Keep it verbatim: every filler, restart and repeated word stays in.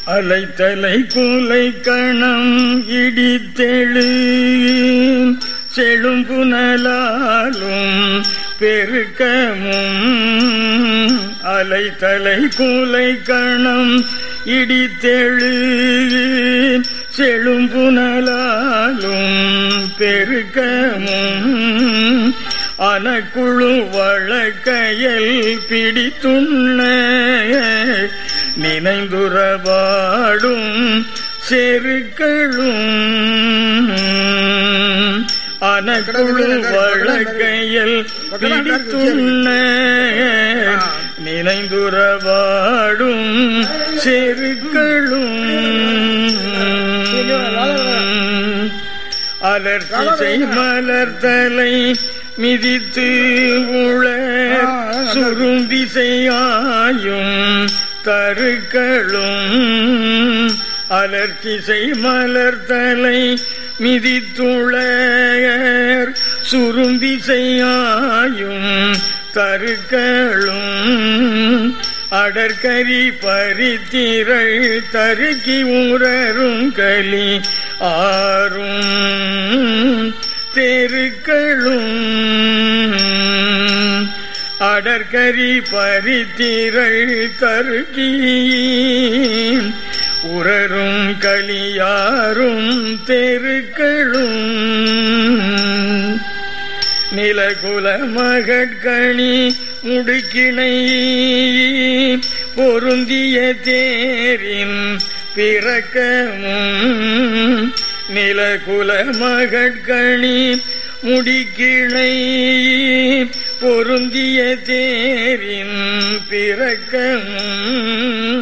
அலைத்தலை கூலை கணம் இடித்தெழு செழும் புனலாலும் பெருக்கமும் அலைத்தலை கூலை கணம் இடித்தெழு செழும் புனலாலும் பெருக்கமும் அனக்குழு வழக்கையல் பிடித்துண்ண நினைந்துறவாடும் செருக்களும் அனக்குழு வழக்கையல் பிடித்துண்ண நினைந்துறவாடும் செருக்களும் அலர்த்திசை மலர்தலை மிதித்து உள சுரும்பிசையாயும் தருக்களும் அலர்த்திசை மலர்தலை மிதித்துள சுரும்பிசையாயும் தருக்களும் அடற்கரி பரித்திரள் தருக்கி உறரும் கலி ஆறும் தெருக்களும் அடற்கரி பரித்திரள் தருக்கி உறரும் கலியாரும் தெருக்களும் நிலகுல மகட்கணி முடுக்கிணை பொருந்திய தேரின் பிறக்கமும் நிலகுல மகட்கணி முடிக்கிணை பொருந்திய தேரின் பிறக்கமும்